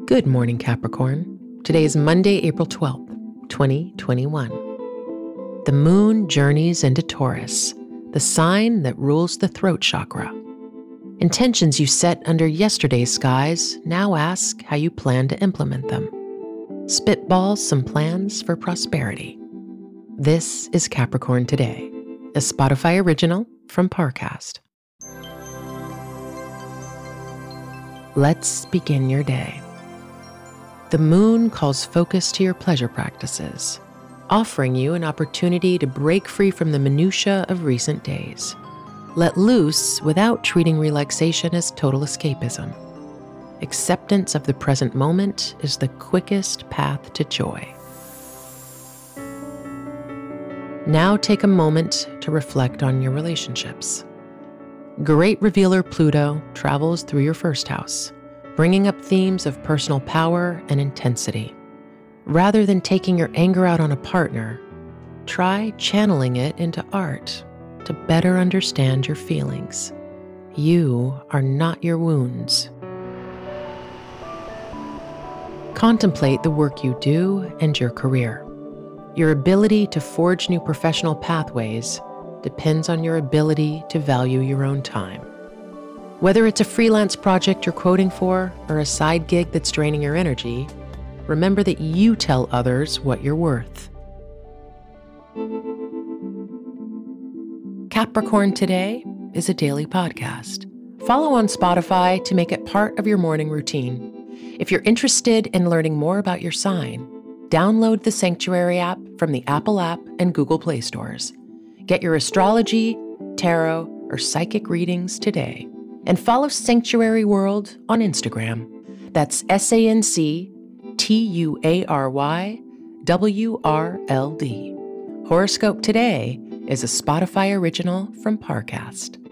Good morning, Capricorn. Today is Monday, April 12th, 2021. The moon journeys into Taurus, the sign that rules the throat chakra. Intentions you set under yesterday's skies now ask how you plan to implement them. Spitball some plans for prosperity. This is Capricorn Today, a Spotify original from Parcast. Let's begin your day. The moon calls focus to your pleasure practices, offering you an opportunity to break free from the minutiae of recent days. Let loose without treating relaxation as total escapism. Acceptance of the present moment is the quickest path to joy. Now take a moment to reflect on your relationships. Great revealer Pluto travels through your first house, bringing up themes of personal power and intensity. Rather than taking your anger out on a partner, try channeling it into art to better understand your feelings. You are not your wounds. Contemplate the work you do and your career. Your ability to forge new professional pathways depends on your ability to value your own time. Whether it's a freelance project you're coding for or a side gig that's draining your energy, remember that you tell others what you're worth. Capricorn Today is a daily podcast. Follow on Spotify to make it part of your morning routine. If you're interested in learning more about your sign, download the Sanctuary app from the Apple app and Google Play stores. Get your astrology, tarot, or psychic readings today. And follow Sanctuary World on Instagram. That's SanctuaryWRLD. Horoscope Today is a Spotify original from Parcast.